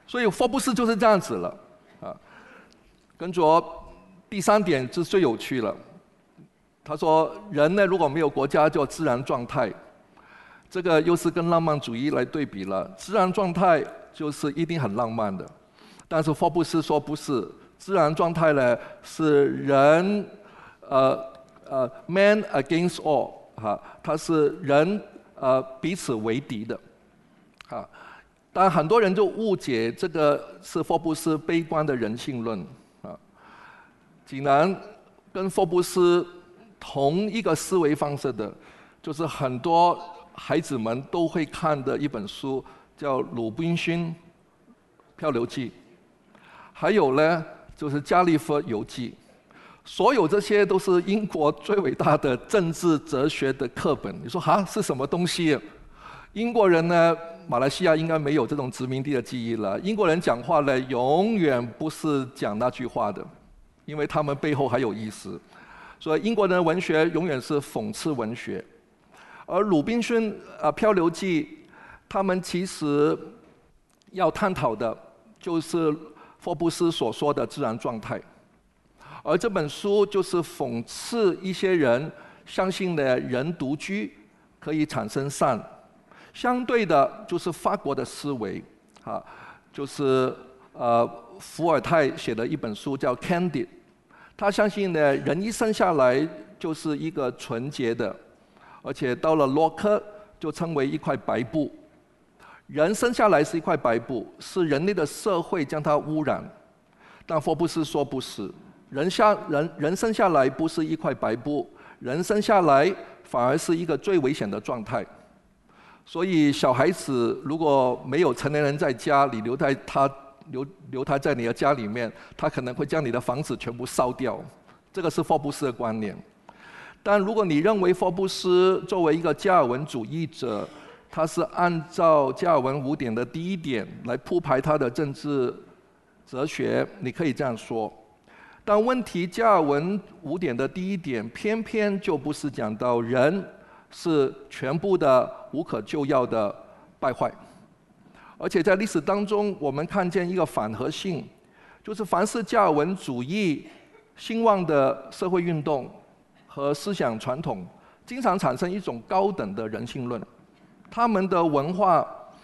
所以霍布斯就是这样子了啊。跟着第3点是最有趣了，他说人呢如果没有国家叫自然状态，这个又是跟浪漫主义来对比了。自然状态就是一定很浪漫的，但是霍布斯说不是，自然状态呢是人man against all 哈，它是人彼此为敌的啊。但很多人就误解这个是霍布斯悲观的人性论啊。竟然跟霍布斯同一个思维方式的，就是很多孩子们都会看的一本书，叫《鲁滨逊漂流记》，还有呢就是《加利福游记》。所有这些都是英国最伟大的政治哲学的课本。你说哈是什么东西？英国人呢，马来西亚应该没有这种殖民地的记忆了。英国人讲话呢，永远不是讲那句话的，因为他们背后还有意思。所以英国人的文学永远是讽刺文学。而鲁滨逊漂流记，他们其实要探讨的就是霍布斯所说的自然状态。而这本书就是讽刺一些人相信呢人独居可以产生善，相对的就是法国的思维啊，就是伏尔泰写的一本书叫《Candide》，他相信呢人一生下来就是一个纯洁的，而且到了洛克就称为一块白布。人生下来是一块白布，是人类的社会将它污染。但霍布斯说不是。人生下来不是一块白布，人生下来反而是一个最危险的状态。所以小孩子如果没有成年人在家，你留他在你的家里面，他可能会将你的房子全部烧掉。这个是霍布斯的观念。但如果你认为霍布斯作为一个加尔文主义者，他是按照加尔文5点的第1点来铺排他的政治哲学，你可以这样说。但问题，加尔文5点的第1点偏偏就不是讲到人是全部的无可救药的败坏，而且在历史当中，我们看见一个反合性，就是凡是加尔文主义兴旺的社会运动和思想传统，经常产生一种高等的人性论，他们的文化，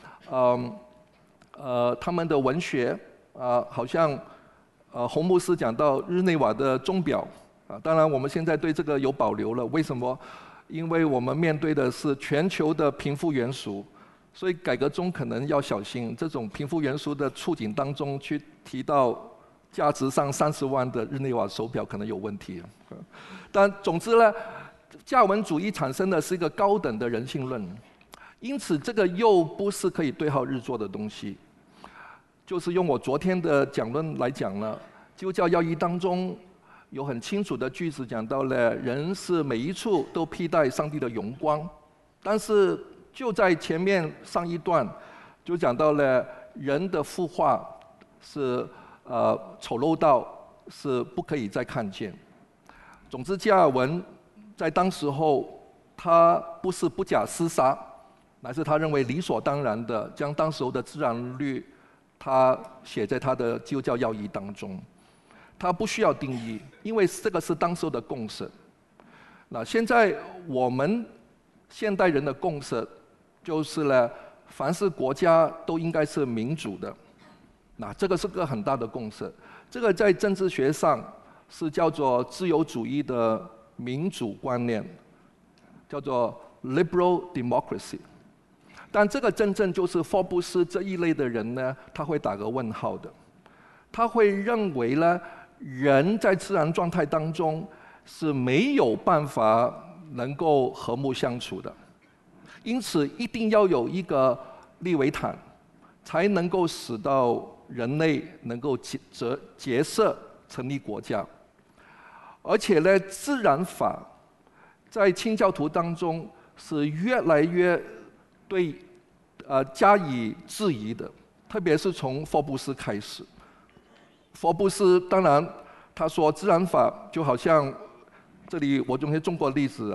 他们的文学，好像。洪牧师讲到日内瓦的钟表，当然我们现在对这个有保留了。为什么？因为我们面对的是全球的贫富悬殊，所以改革中可能要小心这种贫富悬殊的处境当中去提到价值上30万的日内瓦手表可能有问题。但总之呢，加尔文主义产生的是一个高等的人性论，因此这个又不是可以对号入座的东西。就是用我昨天的讲论来讲呢，基督教要义当中有很清楚的句子讲到了，人是每一处都披戴上帝的荣光，但是就在前面上一段就讲到了人的腐化是丑陋到是不可以再看见。总之，加尔文在当时候他不是不假思杀，乃是他认为理所当然的将当时候的自然律他写在他的基督教要义当中，他不需要定义，因为这个是当时的共识。那现在我们现代人的共识就是呢，凡是国家都应该是民主的。那这个是个很大的共识，这个在政治学上是叫做自由主义的民主观念，叫做 liberal democracy。但这个真正就是霍布斯这一类的人呢，他会打个问号的。他会认为呢，人在自然状态当中是没有办法能够和睦相处的，因此一定要有一个利维坦，才能够使到人类能够结社成立国家。而且呢，自然法在清教徒当中是越来越对加以质疑的，特别是从霍布斯开始。霍布斯当然他说自然法就好像这里我用些中国例子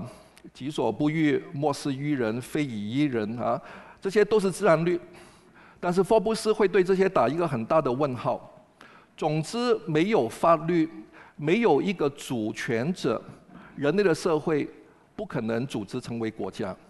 己所不欲，莫施于人，非以一人啊，这些都是自然律。 但是霍布斯会对这些打一个很大的问号。总之，没有法律，没有一个主权者，人类的社会不可能组织成为国家。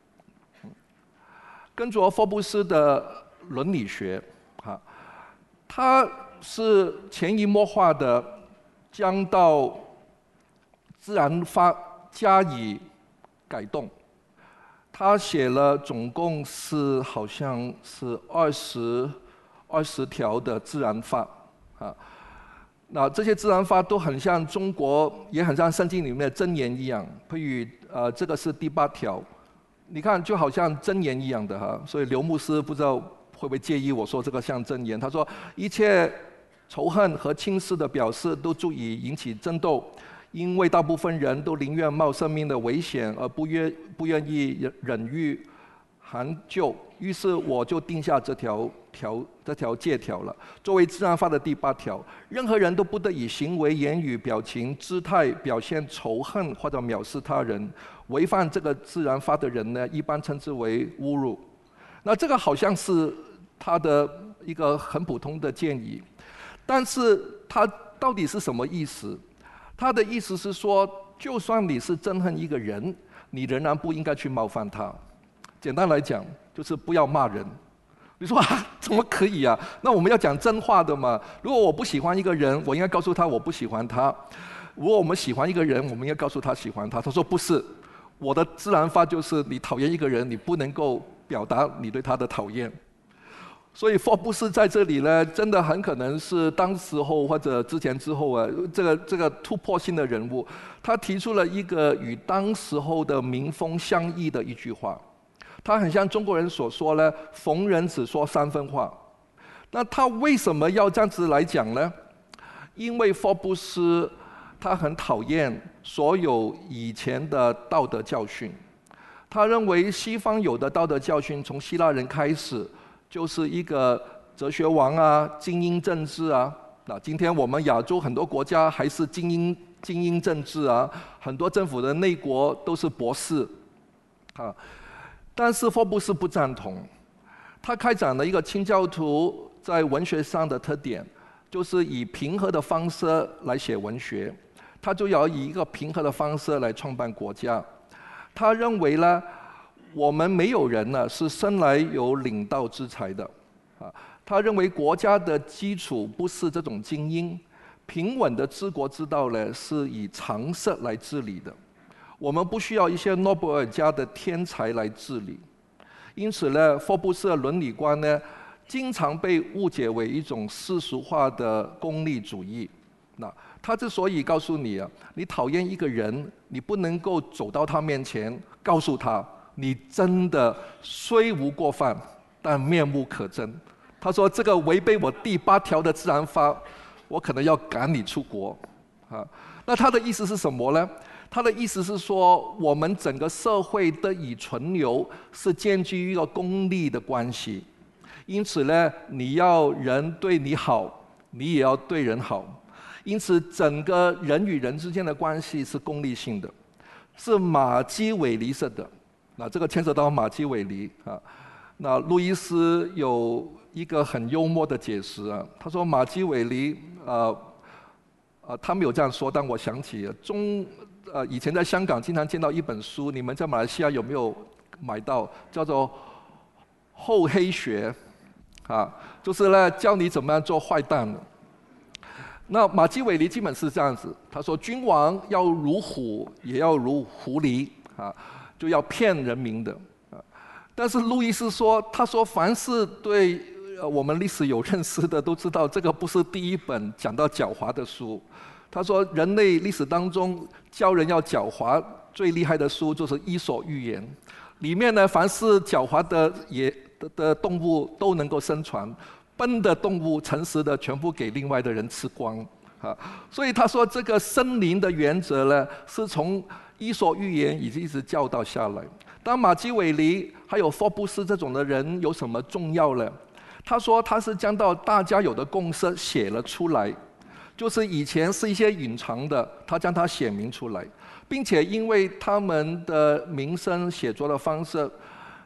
跟着霍布斯的伦理学，他是潜移默化的将到自然法加以改动。他写了总共是好像是20条的自然法那这些自然法都很像中国，也很像圣经里面的箴言一样。譬如这个是第8条，你看就好像箴言一样的所以刘牧师不知道会不会介意我说这个像箴言。他说一切仇恨和轻视的表示都足以引起争斗，因为大部分人都宁愿冒生命的危险，而不愿意忍辱含救。于是我就定下这条戒条了，作为自然法的第8条，任何人都不得以行为、言语、表情、姿态表现仇恨或者藐视他人。违反这个自然法的人呢，一般称之为侮辱。那这个好像是他的一个很普通的建议，但是他到底是什么意思？他的意思是说，就算你是憎恨一个人，你仍然不应该去冒犯他。简单来讲，就是不要骂人。你说怎么可以啊？那我们要讲真话的嘛。如果我不喜欢一个人，我应该告诉他我不喜欢他；如果我们喜欢一个人，我们应该告诉他喜欢他。他说不是，我的自然法就是你讨厌一个人，你不能够表达你对他的讨厌。所以霍布斯在这里呢，真的很可能是当时候或者之前之后这个突破性的人物。他提出了一个与当时候的民风相异的一句话。他很像中国人所说呢，逢人只说3分话。那他为什么要这样子来讲呢？因为霍布斯他很讨厌所有以前的道德教训。他认为西方有的道德教训从希腊人开始，就是一个哲学王精英政治那今天我们亚洲很多国家还是精英政治很多政府的内国都是博士但是霍布斯不赞同。他开展了一个清教徒在文学上的特点，就是以平和的方式来写文学。他就要以一个平和的方式来创办国家。他认为呢，我们没有人呢是生来有领导之才的他认为国家的基础不是这种精英，平稳的治国之道呢是以常识来治理的。我们不需要一些诺贝尔家的天才来治理。因此呢，霍布斯的伦理观呢，经常被误解为一种世俗化的功利主义。那他之所以告诉你你讨厌一个人，你不能够走到他面前告诉他，你真的虽无过犯，但面目可憎。他说这个违背我第8条的自然法，我可能要赶你出国那他的意思是什么呢？他的意思是说，我们整个社会得以存留，是建基于一个功利的关系。因此呢，你要人对你好，你也要对人好。因此，整个人与人之间的关系是功利性的，是马基韦利式的。那这个牵扯到马基韦利那路易斯有一个很幽默的解释他说马基韦利他没有这样说，但我想起以前在香港经常见到一本书，你们在马来西亚有没有买到？叫做《厚黑学》就是呢教你怎么样做坏蛋。那马基韦利基本是这样子，他说君王要如虎，也要如狐狸就要骗人民的但是路易斯说，他说凡是对我们历史有认识的都知道，这个不是第一本讲到狡猾的书。他说人类历史当中教人要狡猾最厉害的书就是《伊索寓言》，里面呢凡是狡猾的动物都能够生存，笨的动物诚实的全部给另外的人吃光所以他说这个森林的原则呢是从《伊索寓言》一直教导下来。当马基韦利还有霍布斯这种的人有什么重要呢？他说他是将到大家有的共识写了出来，就是以前是一些隐藏的，他将它写明出来，并且因为他们的民生写作的方式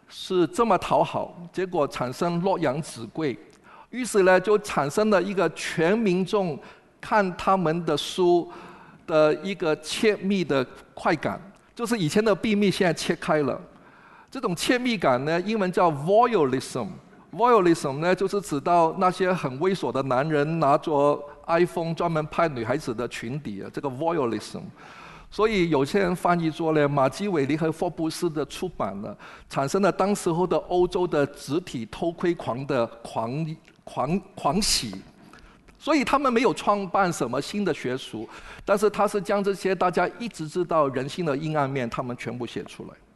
是这么讨好，结果产生洛阳纸贵，于是呢就产生了一个全民众看他们的书的一个切密的快感，就是以前的闭密现在切开了。这种切密感呢，英文叫 voyeurism。voyeurism 呢，就是指到那些很猥琐的男人拿着 iPhone 专门拍女孩子的裙底啊，这个 voyeurism。所以有些人翻译说呢，马基韦利和霍布斯的出版呢，产生了当时候的欧洲的集体偷窥狂的狂喜。所以他们没有创办什么新的学术，但是他是将这些大家一直知道人性的阴暗面，他们全部写出来。